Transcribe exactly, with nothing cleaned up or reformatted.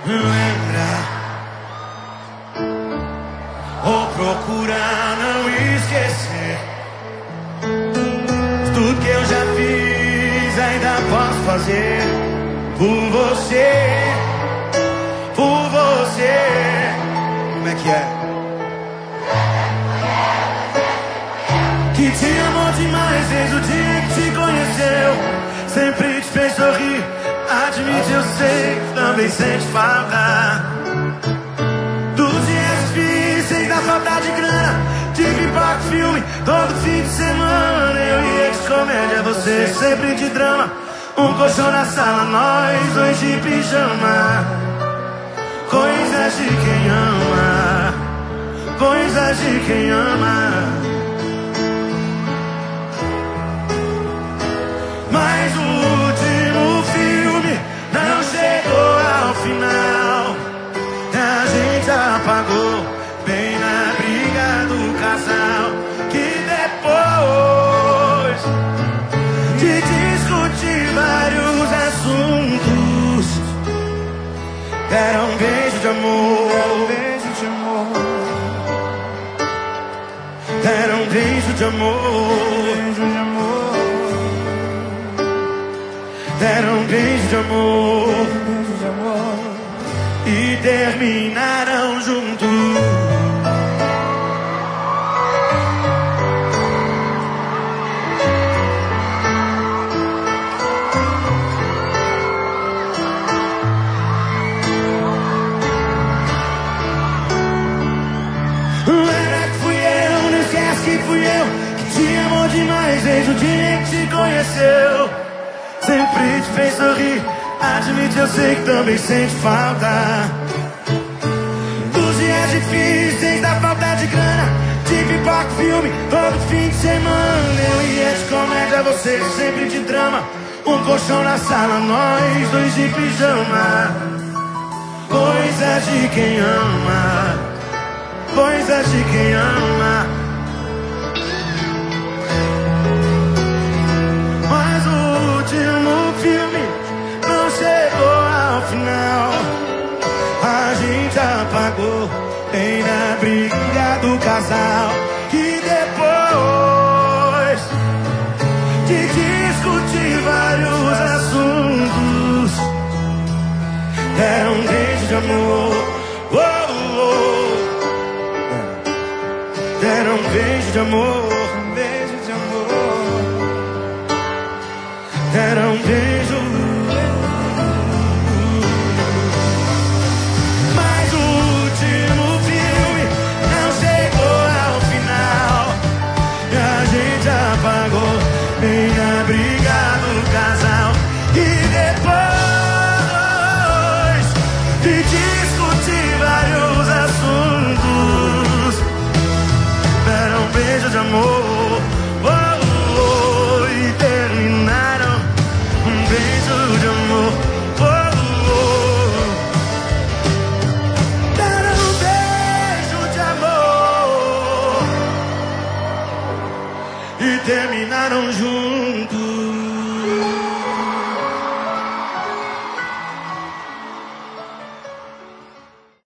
Lembra ou procurar não esquecer tudo que eu já fiz, ainda posso fazer por você, por você. Como é que é? Que te amou demais desde o dia que te conheceu, sempre te fez sorrir. Admite, eu sei que também sente falta dos dias difíceis, da falta de grana, de pipoca, filme, todo fim de semana. Eu ia de comédia, você sempre de drama. Um colchão na sala, nós dois de pijama. Coisas de quem ama, coisas de quem ama. Mas o último filme não chegou ao final. A gente apagou bem na briga do casal, que depois de discutir vários assuntos, deram um beijo de amor, beijo de amor, deram um beijo de amor, beijo de amor. Deram um beijo de amor, beijo de amor, e terminaram juntos. Lembra que fui eu, não esquece que fui eu, que te amou demais desde o dia que te conheceu, sempre te fez sorrir. Admite, eu sei que também sente falta dos dias difíceis, da falta de grana, de pipoca, filme, todo fim de semana. Eu ia de comédia, você sempre de drama. Um colchão na sala, nós dois de pijama. Coisas de quem ama, coisas de quem ama. Mas o último filme não chegou ao final. A gente apagou bem na briga do casal, que depois de discutir vários assuntos, deram um beijo de amor, oh, oh. Deram um beijo de amor.